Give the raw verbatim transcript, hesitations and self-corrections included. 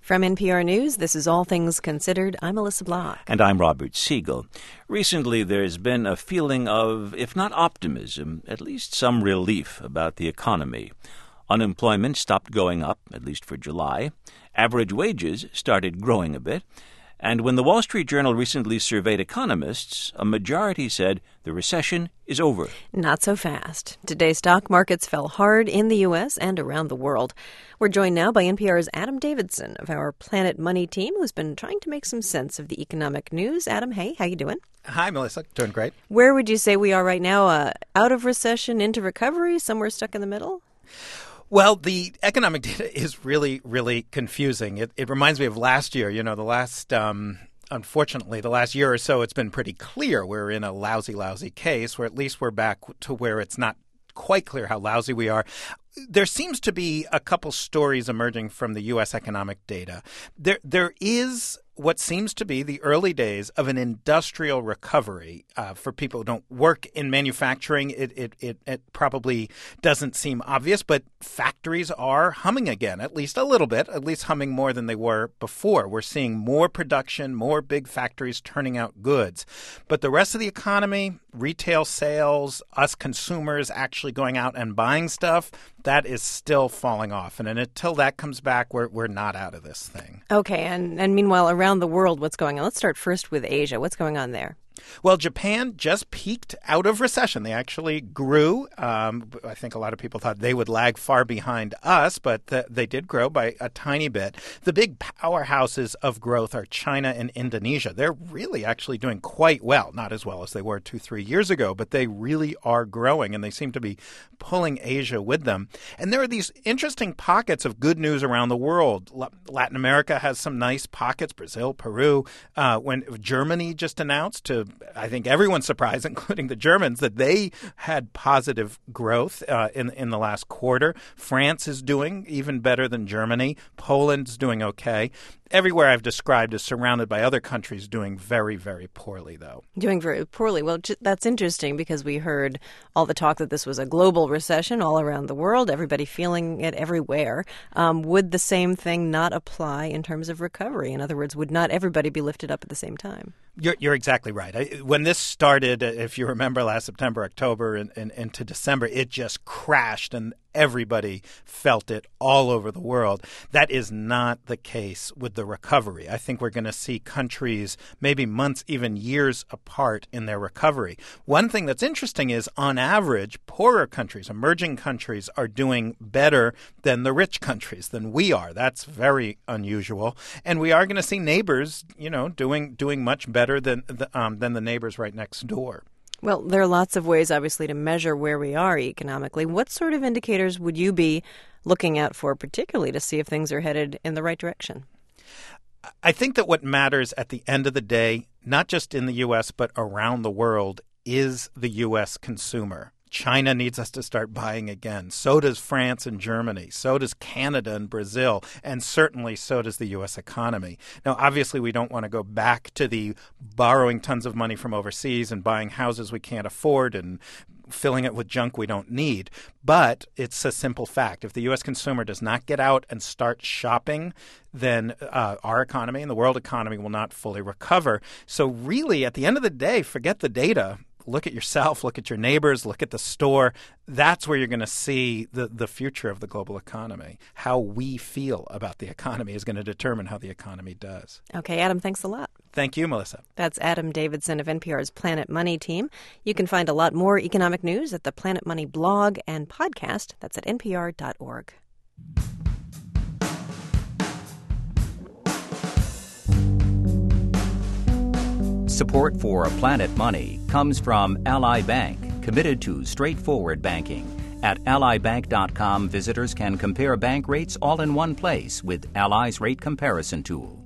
From N P R News, this is All Things Considered. I'm Melissa Block. And I'm Robert Siegel. Recently, there's been a feeling of, if not optimism, at least some relief about the economy. Unemployment stopped going up, at least for July. Average wages started growing a bit. And when the Wall Street Journal recently surveyed economists, a majority said the recession is over. Not so fast. Today's stock markets fell hard in the U S and around the world. We're joined now by N P R's Adam Davidson of our Planet Money team, who's been trying to make some sense of the economic news. Adam, hey, how you doing? Hi, Melissa. Doing great. Where would you say we are right now? Uh, out of recession, into recovery, somewhere stuck in the middle? Well, the economic data is really, really confusing. It, it reminds me of last year. You know, the last, um, unfortunately, the last year or so, it's been pretty clear we're in a lousy, lousy case, where at least we're back to where it's not quite clear how lousy we are. There seems to be a couple stories emerging from the U S economic data. There, there is what seems to be the early days of an industrial recovery. Uh, for people who don't work in manufacturing, it, it, it, it probably doesn't seem obvious, but factories are humming again, at least a little bit, at least humming more than they were before. We're seeing more production, more big factories turning out goods. But the rest of the economy, retail sales, us consumers actually going out and buying stuff, that is still falling off. And until that comes back, we're we're not out of this thing. Okay, and, and meanwhile, around the world, what's going on? Let's start first with Asia. What's going on there? Well, Japan just peaked out of recession. They actually grew. Um, I think a lot of people thought they would lag far behind us, but th- they did grow by a tiny bit. The big powerhouses of growth are China and Indonesia. They're really actually doing quite well, not as well as they were two, three years ago, but they really are growing, and they seem to be pulling Asia with them. And there are these interesting pockets of good news around the world. L- Latin America has some nice pockets, Brazil, Peru. Uh, when Germany just announced to I think everyone's surprised, including the Germans, that they had positive growth uh, in in the last quarter. France is doing even better than Germany. Poland's doing okay. Everywhere I've described is surrounded by other countries doing very, very poorly, though. Doing very poorly. Well, that's interesting because we heard all the talk that this was a global recession all around the world, everybody feeling it everywhere. Um, would the same thing not apply in terms of recovery? In other words, would not everybody be lifted up at the same time? You're, you're exactly right. I, when this started, if you remember last September, October, and, and into December, it just crashed and everybody felt it all over the world. That is not the case with the recovery. I think we're going to see countries maybe months, even years apart in their recovery. One thing that's interesting is, on average, poorer countries, emerging countries, are doing better than the rich countries, than we are. That's very unusual. And we are going to see neighbors, you know, doing doing much better than the, um, than the neighbors right next door. Well, there are lots of ways, obviously, to measure where we are economically. What sort of indicators would you be looking out for, particularly to see if things are headed in the right direction? I think that what matters at the end of the day, not just in the U S, but around the world, is the U S consumer. China needs us to start buying again. So does France and Germany. So does Canada and Brazil. And certainly so does the U S economy. Now, obviously, we don't want to go back to the borrowing tons of money from overseas and buying houses we can't afford and filling it with junk we don't need. But it's a simple fact. If the U S consumer does not get out and start shopping, then uh, our economy and the world economy will not fully recover. So really, at the end of the day, forget the data. Look at yourself, look at your neighbors, look at the store. That's where you're going to see the, the future of the global economy. How we feel about the economy is going to determine how the economy does. Okay, Adam, thanks a lot. Thank you, Melissa. That's Adam Davidson of N P R's Planet Money team. You can find a lot more economic news at the Planet Money blog and podcast. That's at N P R dot org. Support for Planet Money comes from Ally Bank, committed to straightforward banking. At ally bank dot com, visitors can compare bank rates all in one place with Ally's rate comparison tool.